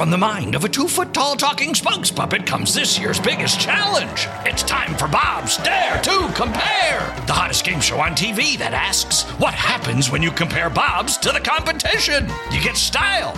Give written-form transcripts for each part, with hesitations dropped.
From the mind of a 2-foot-tall talking spokes puppet comes this year's biggest challenge. It's time for Bob's Dare to Compare, the hottest game show on TV that asks, what happens when you compare Bobs to the competition? You get style.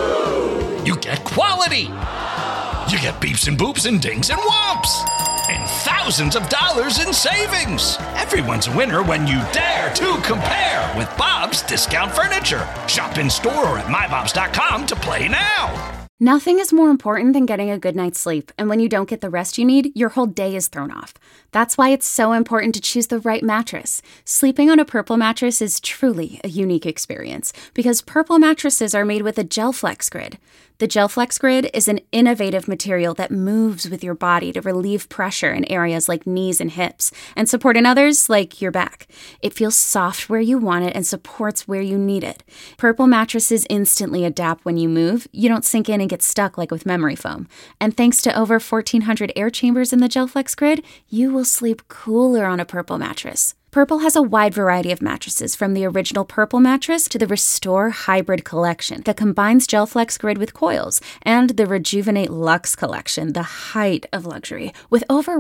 You get quality. You get beeps and boops and dings and whomps. And thousands of dollars in savings. Everyone's a winner when you dare to compare with Bob's Discount Furniture. Shop in store or at mybobs.com to play now. Nothing is more important than getting a good night's sleep, and when you don't get the rest you need, your whole day is thrown off. That's why it's so important to choose the right mattress. Sleeping on a Purple mattress is truly a unique experience, because Purple mattresses are made with a GelFlex Grid. The GelFlex Grid is an innovative material that moves with your body to relieve pressure in areas like knees and hips, and support in others like your back. It feels soft where you want it and supports where you need it. Purple mattresses instantly adapt when you move. You don't sink in and get stuck like with memory foam. And thanks to over 1,400 air chambers in the GelFlex Grid, you will sleep cooler on a Purple mattress. Purple has a wide variety of mattresses, from the original Purple mattress to the Restore Hybrid collection that combines GelFlex Grid with coils, and the Rejuvenate Luxe collection, the height of luxury, with over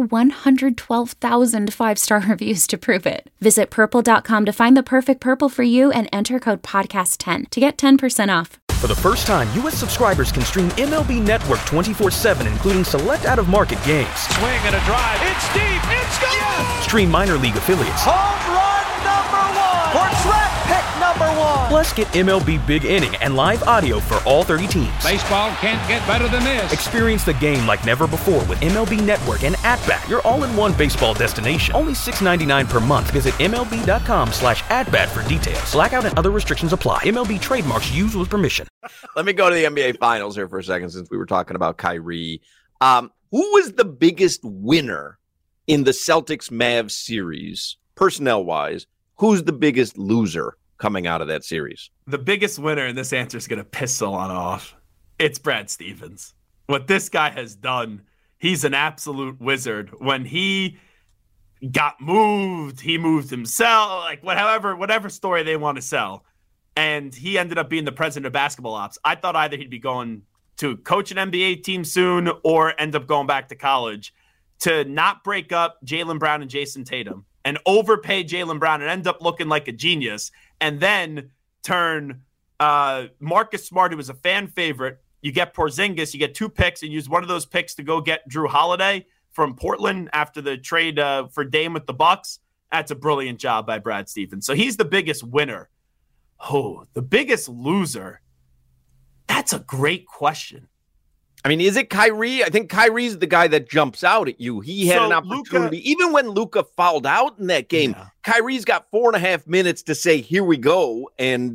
112,000 five-star reviews to prove it. Visit purple.com to find the perfect Purple for you and enter code podcast10 to get 10% off. For the first time, U.S. subscribers can stream MLB Network 24/7, including select out-of-market games. Swing and a drive. It's deep. It's gone. Yes! Stream minor league affiliates. Home run number 1. Or draft pick number 1. Plus, get MLB Big Inning and live audio for all 30 teams. Baseball can't get better than this. Experience the game like never before with MLB Network and At-Bat, your all-in-one baseball destination. Only $6.99 per month. Visit MLB.com/AtBat for details. Blackout and other restrictions apply. MLB trademarks used with permission. Let me go to the NBA Finals here for a second, since we were talking about Kyrie. Who was the biggest winner in the Celtics-Mavs series, personnel-wise? Who's the biggest loser coming out of that series? The biggest winner, and this answer is going to piss Solana off, it's Brad Stevens. What this guy has done, he's an absolute wizard. When he got moved, he moved himself, like whatever story they want to sell. And he ended up being the president of basketball ops. I thought either he'd be going to coach an NBA team soon or end up going back to college. To not break up Jaylen Brown and Jason Tatum and overpay Jaylen Brown and end up looking like a genius, and then turn Marcus Smart, who was a fan favorite. You get Porzingis, you get 2 picks, and use one of those picks to go get Drew Holiday from Portland after the trade for Dame with the Bucks. That's a brilliant job by Brad Stevens. So he's the biggest winner. Oh, the biggest loser. That's a great question. I mean, is it Kyrie? I think Kyrie's the guy that jumps out at you. He had an opportunity. Even when Luka fouled out in that game, Kyrie's got 4.5 minutes to say, here we go. And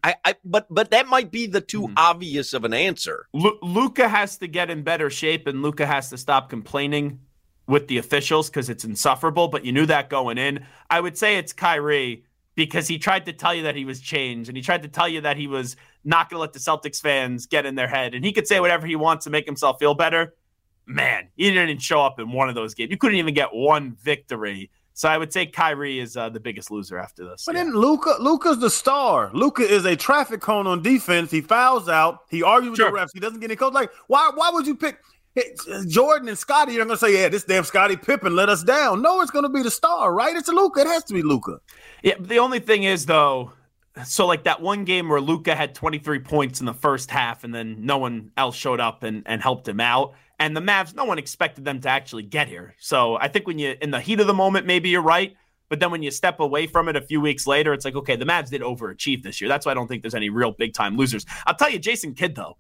but that might be the too obvious of an answer. Luka has to get in better shape, and Luka has to stop complaining with the officials because it's insufferable. But you knew that going in. I would say it's Kyrie, because he tried to tell you that he was changed, and he tried to tell you that he was not going to let the Celtics fans get in their head. And he could say whatever he wants to make himself feel better. Man, he didn't even show up in one of those games. You couldn't even get one victory. So I would say Kyrie is the biggest loser after this. But then Luka's the star. Luka is a traffic cone on defense. He fouls out. He argues with the refs. He doesn't get any calls. Like, why would you pick Jordan and Scotty? You're going to say, yeah, this damn Scottie Pippen let us down. No, it's going to be the star, right? It's Luka. It has to be Luka. Yeah, the only thing is, though, so like that one game where Luka had 23 points in the first half and then no one else showed up and helped him out. And the Mavs, no one expected them to actually get here. So I think when you, in the heat of the moment, maybe you're right. But then when you step away from it a few weeks later, it's like, okay, the Mavs did overachieve this year. That's why I don't think there's any real big-time losers. I'll tell you, Jason Kidd, though,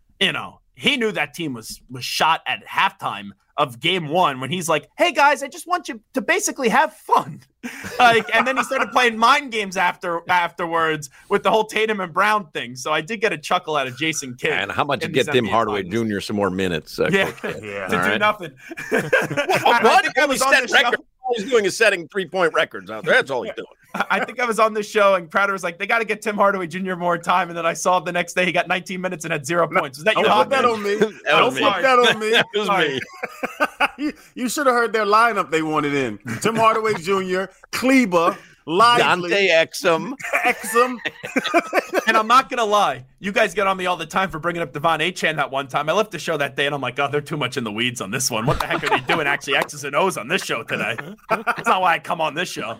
he knew that team was shot at halftime of game 1 when he's like, hey, guys, I just want you to basically have fun. And then he started playing mind games afterwards with the whole Tatum and Brown thing. So I did get a chuckle out of Jason Kidd. And how about you get Tim Hardaway Jr. some more minutes? To do nothing. All he's doing is setting 3-point records out there. That's all he's doing. I think I was on this show and Crowder was like, they got to get Tim Hardaway Jr. more time. And then I saw the next day he got 19 minutes and had 0 points. Was that you? Don't put that on me. Don't put that on me. That was me. You should have heard their lineup they wanted in. Tim Hardaway Jr., Kleber, Dante Exum. And I'm not going to lie. You guys get on me all the time for bringing up Devon Achane that one time. I left the show that day, and I'm like, oh, they're too much in the weeds on this one. What the heck are they doing actually X's and O's on this show today? That's not why I come on this show.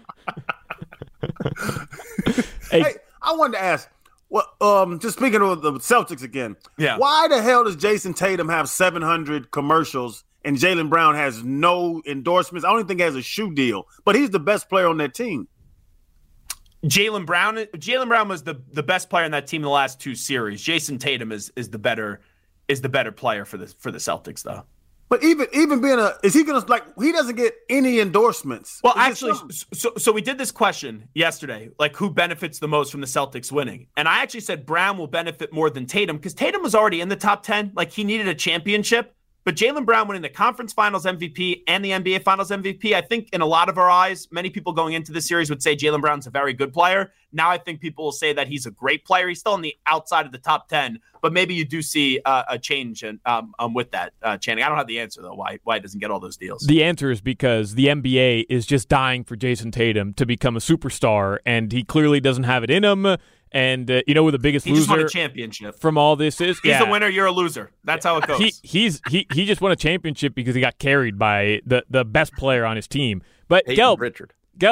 Hey, I wanted to ask, just speaking of the Celtics again, why the hell does Jason Tatum have 700 commercials and Jaylen Brown has no endorsements? I don't even think he has a shoe deal, but he's the best player on that team. Jaylen Brown was the best player on that team in the last 2 series. Jason Tatum is the better player for the Celtics, though. But even being is he gonna he doesn't get any endorsements? Well, actually, so we did this question yesterday, like who benefits the most from the Celtics winning, and I actually said Brown will benefit more than Tatum because Tatum was already in the top 10, like he needed a championship. But Jaylen Brown winning the Conference Finals MVP and the NBA Finals MVP, I think in a lot of our eyes, many people going into this series would say Jaylen Brown's a very good player. Now I think people will say that he's a great player. He's still on the outside of the top 10, but maybe you do see a change with that, Channing. I don't have the answer, though, why he doesn't get all those deals. The answer is because the NBA is just dying for Jason Tatum to become a superstar, and he clearly doesn't have it in him. And who the biggest loser just won a championship from all this is? He's the winner, you're a loser. That's how it goes. He just won a championship because he got carried by the best player on his team. But Gelb,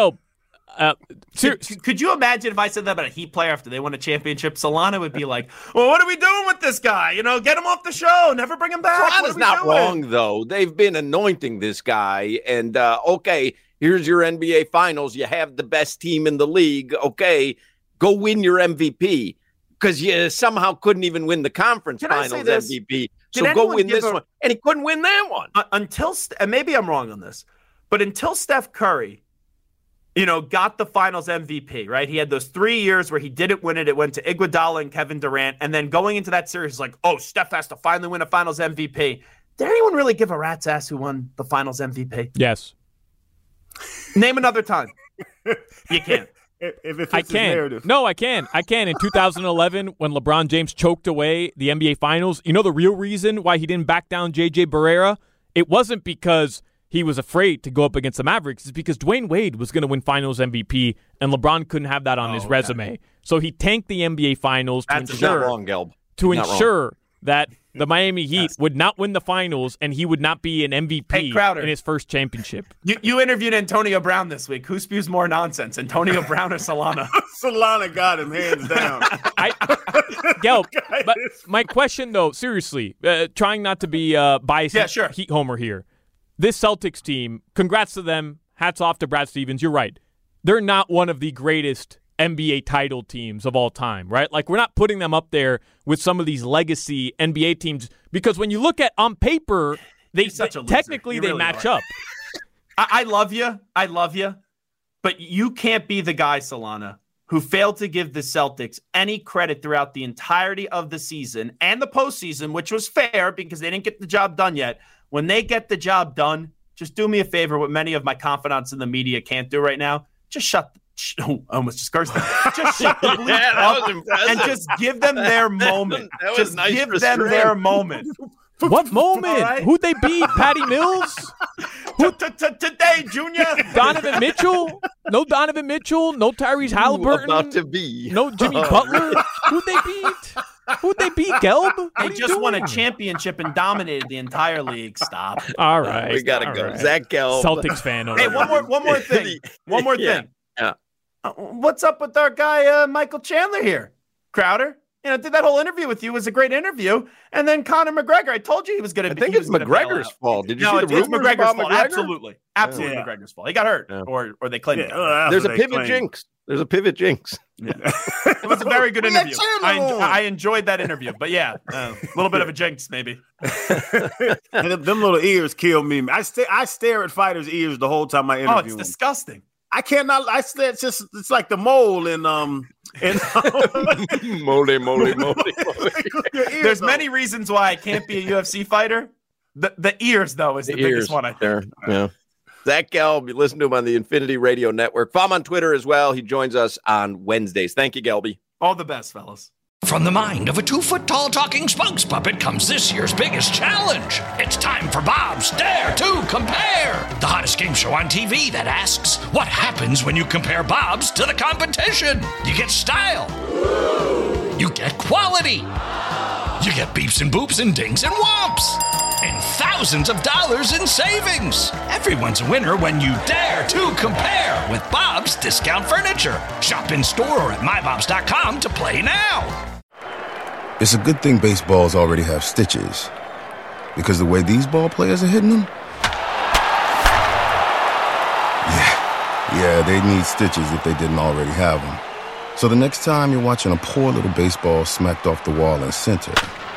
could you imagine if I said that about a Heat player after they won a championship? Solana would be like, well, what are we doing with this guy? Get him off the show. Never bring him back. Solana's not wrong, though. They've been anointing this guy. And, okay, here's your NBA Finals. You have the best team in the league. Okay, go win your MVP because you somehow couldn't even win the conference finals MVP. So go win this one. And he couldn't win that one. And maybe I'm wrong on this, but until Steph Curry, got the finals MVP, right? He had those 3 years where he didn't win it. It went to Iguodala and Kevin Durant. And then going into that series, like, oh, Steph has to finally win a finals MVP. Did anyone really give a rat's ass who won the finals MVP? Yes. Name another time. You can't. If it fits his narrative. No, I can. In 2011, when LeBron James choked away the NBA Finals, the real reason why he didn't back down J.J. Barea? It wasn't because he was afraid to go up against the Mavericks. It's because Dwayne Wade was going to win Finals MVP, and LeBron couldn't have that on his resume. So he tanked the NBA Finals to ensure that the Miami Heat would not win the Finals, and he would not be an MVP in his first championship. You interviewed Antonio Brown this week. Who spews more nonsense, Antonio Brown or Solana? Solana got him hands down. Gelb, but my question, though, seriously, trying not to be biased Heat homer here. This Celtics team, congrats to them. Hats off to Brad Stevens. You're right. They're not one of the greatest NBA title teams of all time, right? Like, we're not putting them up there with some of these legacy NBA teams because when you look at on paper, they technically they match up. I love you. But you can't be the guy, Solana, who failed to give the Celtics any credit throughout the entirety of the season and the postseason, which was fair because they didn't get the job done yet. When they get the job done, just do me a favor, what many of my confidants in the media can't do right now. Just shut almost just cursed them. Just shut the bleep up and just give them their moment. Just nice give them their moment. What moment? Right? Who'd they beat? Patty Mills? Today, Junior. Donovan Mitchell? No Donovan Mitchell. No Tyrese Halliburton. About to be. No Jimmy Butler. Who'd they beat? Who'd they beat, Gelb? They just won a championship and dominated the entire league. Stop. All right. We got to go. Right. Zach Gelb. Celtics fan. Hey, one more thing. One more thing. Yeah. What's up with our guy, Michael Chandler here? Crowder? Did that whole interview with you. It was a great interview. And then Conor McGregor, I told you he was going to be. I think it's McGregor's fault. Did you see the rumors McGregor's about fault. McGregor? Absolutely McGregor's fault. He got hurt, or they claimed it. There's a pivot jinx. Yeah. It was a very good interview. I enjoyed that interview. But a little bit of a jinx, maybe. And them little ears kill me. I stare at fighters' ears the whole time I interview them. Oh, it's disgusting. I cannot. It's like the mole in Mole. There's many reasons why I can't be a UFC fighter. The ears, though, is the biggest one, I think. Yeah. Zach Gelb, you listen to him on the Infinity Radio Network. Follow him on Twitter as well. He joins us on Wednesdays. Thank you, Gelby. All the best, fellas. From the mind of a 2-foot-tall talking spokes puppet comes this year's biggest challenge. It's time for Bob's Dare to Compare, the hottest game show on TV that asks, what happens when you compare Bobs to the competition? You get style. You get quality. You get beeps and boops and dings and whomps. And thousands of dollars in savings. Everyone's a winner when you dare to compare with Bob's Discount Furniture. Shop in store or at mybobs.com to play now. It's a good thing baseballs already have stitches, because the way these ball players are hitting them, yeah, they need stitches if they didn't already have them. So the next time you're watching a poor little baseball smacked off the wall in center,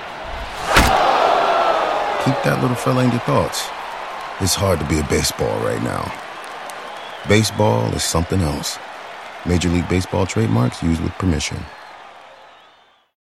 keep that little fella in your thoughts. It's hard to be a baseball right now. Baseball is something else. Major League Baseball trademarks used with permission.